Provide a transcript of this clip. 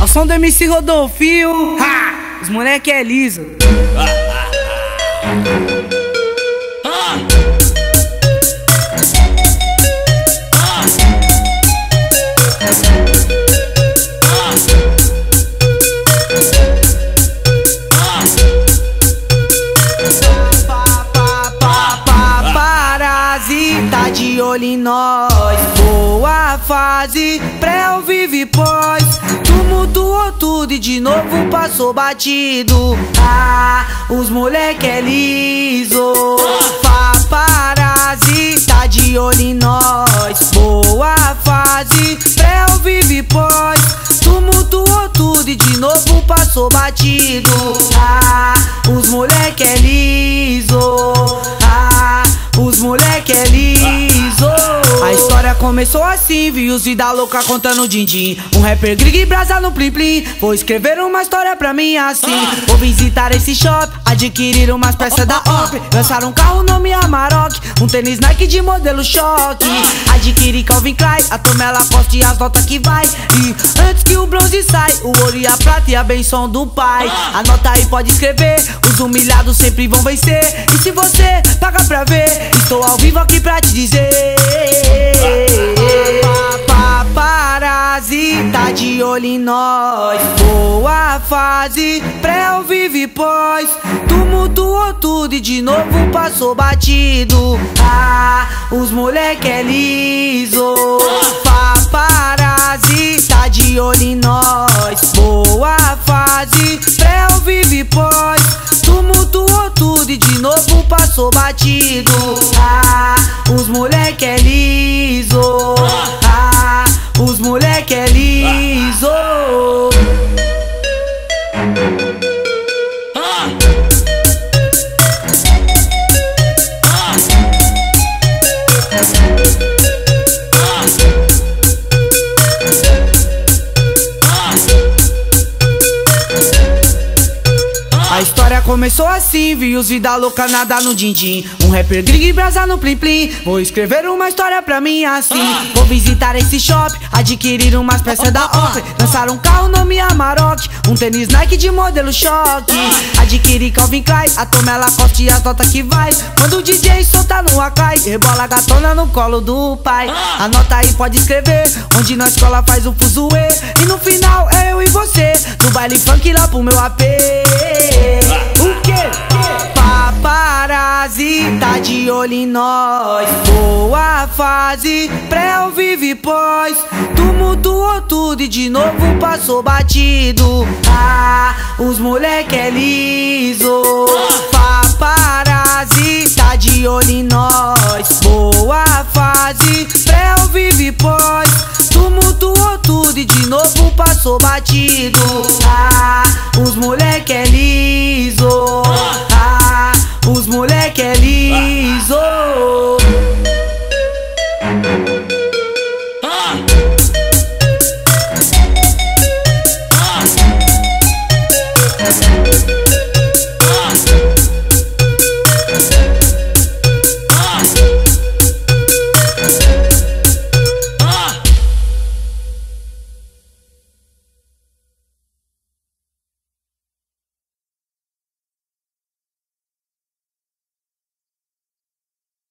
Ao som do MC Rodolfinho, os moleque é liso. Tá de olho em nós, boa fase, pré ou vive pós. Tumultuou tudo e de novo passou batido. Os moleque é liso. Paparazzi, tá de olho em nós, boa fase, pré ou vive pós. Tumultuou tudo e de novo passou batido. Os moleque é liso. Os moleque é liso. A história começou assim, vi os vida louca contando din-din. Um rapper grig e brasa no plim plim. Vou escrever uma história pra mim assim. Vou visitar esse shop, adquirir umas peças da OP. Lançar um carro nome Amarok, um tênis Nike de modelo choque. Adquirir Calvin Klein, a turma ela posta e as notas que vai. E antes que o bronze sai, o ouro e a prata e a benção do pai. Anota aí, pode escrever, os humilhados sempre vão vencer. E se você paga pra ver, estou ao vivo aqui pra te dizer. Paparazzi, tá de olho em nós, boa fase, pré ou vive pós. Tumultuou tudo e de novo passou batido. Os moleque é liso. Paparazzi, tá de olho em nós, boa fase, pré ou vive pós. Tumultuou tudo e de novo passou batido. Os moleque é liso. Os moleque é liso. A história começou assim, vi os vida louca nada no din-din. Um rapper grig e brasa no plim plim. Vou escrever uma história pra mim assim. Vou visitar esse shop, adquirir umas peças da OP. Lançar um carro nome Amarok, um tênis Nike de modelo choque. Adquirir Calvin Klein, a turma ela costa e as notas que vai. Quando o DJ solta no acai, rebola a gatona no colo do pai. Anota aí, pode escrever, onde nós cola faz o fuzuê. E no final é eu e você, no baile funk lá pro meu AP. O quê? Paparazzi, tá de olho em nós, boa fase, pré ou vive pós. Tumultuou tudo e de novo passou batido. Os moleque é liso. Paparazzi, tá de olho em nós, boa fase, pré ou vive pós. Tumultuou tudo e de novo passou batido.